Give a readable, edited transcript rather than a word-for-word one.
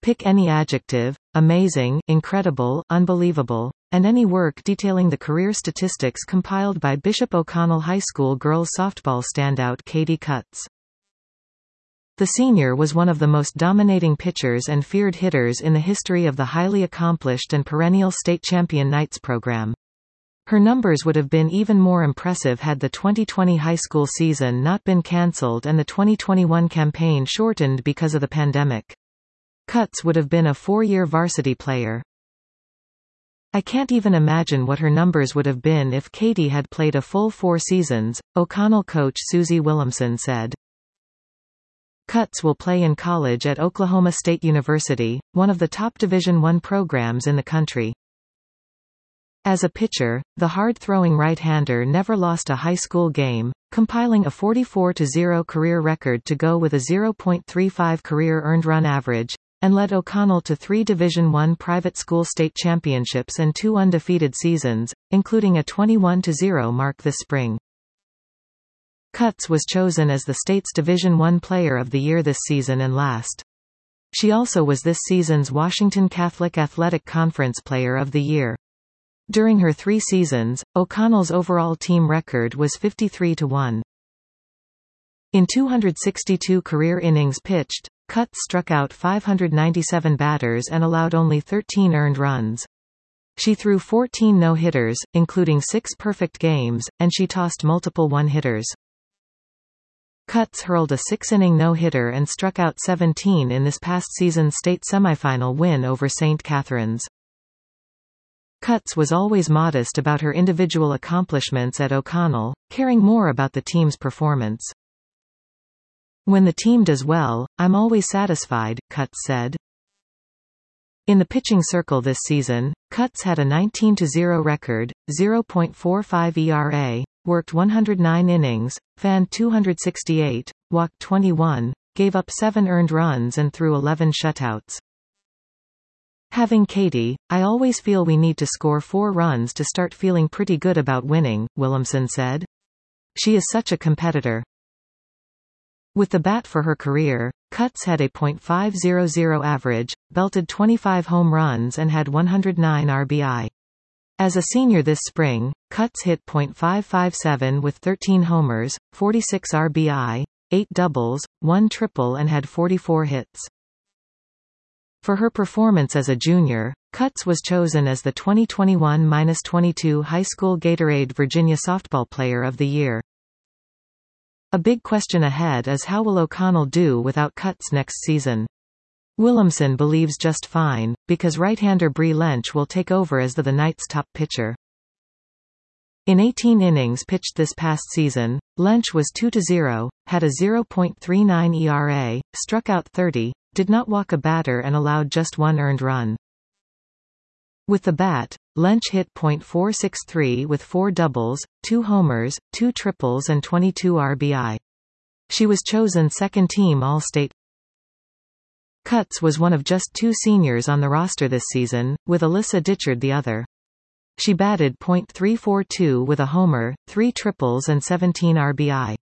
Pick any adjective: amazing, incredible, unbelievable, and any work detailing the career statistics compiled by Bishop O'Connell High School girls softball standout Katie Cutts. The senior was one of the most dominating pitchers and feared hitters in the history of the highly accomplished and perennial state champion Knights program. Her numbers would have been even more impressive had the 2020 high school season not been cancelled and the 2021 campaign shortened because of the pandemic. Cutts would have been a 4-year varsity player. I can't even imagine what her numbers would have been if Katie had played a full 4 seasons, O'Connell coach Susie Williamson said. Cutts will play in college at Oklahoma State University, one of the top Division I programs in the country. As a pitcher, the hard-throwing right-hander never lost a high school game, compiling a 44-0 career record to go with a 0.35 career earned run average, and led O'Connell to 3 Division I private school state championships and 2 undefeated seasons, including a 21-0 mark this spring. Cutts was chosen as the state's Division I Player of the Year this season and last. She also was this season's Washington Catholic Athletic Conference Player of the Year. During her 3 seasons, O'Connell's overall team record was 53-1. In 262 career innings pitched, Cutts struck out 597 batters and allowed only 13 earned runs. She threw 14 no-hitters, including 6 perfect games, and she tossed multiple one-hitters. Cutts hurled a 6-inning no-hitter and struck out 17 in this past season's state semifinal win over St. Catharines. Cutts was always modest about her individual accomplishments at O'Connell, caring more about the team's performance. When the team does well, I'm always satisfied, Cutts said. In the pitching circle this season, Cutts had a 19-0 record, 0.45 ERA, worked 109 innings, fanned 268, walked 21, gave up 7 earned runs and threw 11 shutouts. Having Katie, I always feel we need to score 4 runs to start feeling pretty good about winning, Williamson said. She is such a competitor. With the bat for her career, Cutts had a .500 average, belted 25 home runs and had 109 RBI. As a senior this spring, Cutts hit .557 with 13 homers, 46 RBI, 8 doubles, 1 triple and had 44 hits. For her performance as a junior, Cutts was chosen as the 2021-22 High School Gatorade Virginia Softball Player of the Year. A big question ahead is how will O'Connell do without Cutts next season? Williamson believes just fine, because right-hander Bree Lench will take over as the Knights' top pitcher. In 18 innings pitched this past season, Lench was 2-0, had a 0.39 ERA, struck out 30, did not walk a batter and allowed just 1 earned run. With the bat, Lench hit .463 with 4 doubles, 2 homers, 2 triples and 22 RBI. She was chosen second-team All-State. Cutts was one of just 2 seniors on the roster this season, with Alyssa Ditchard the other. She batted .342 with a homer, 3 triples and 17 RBI.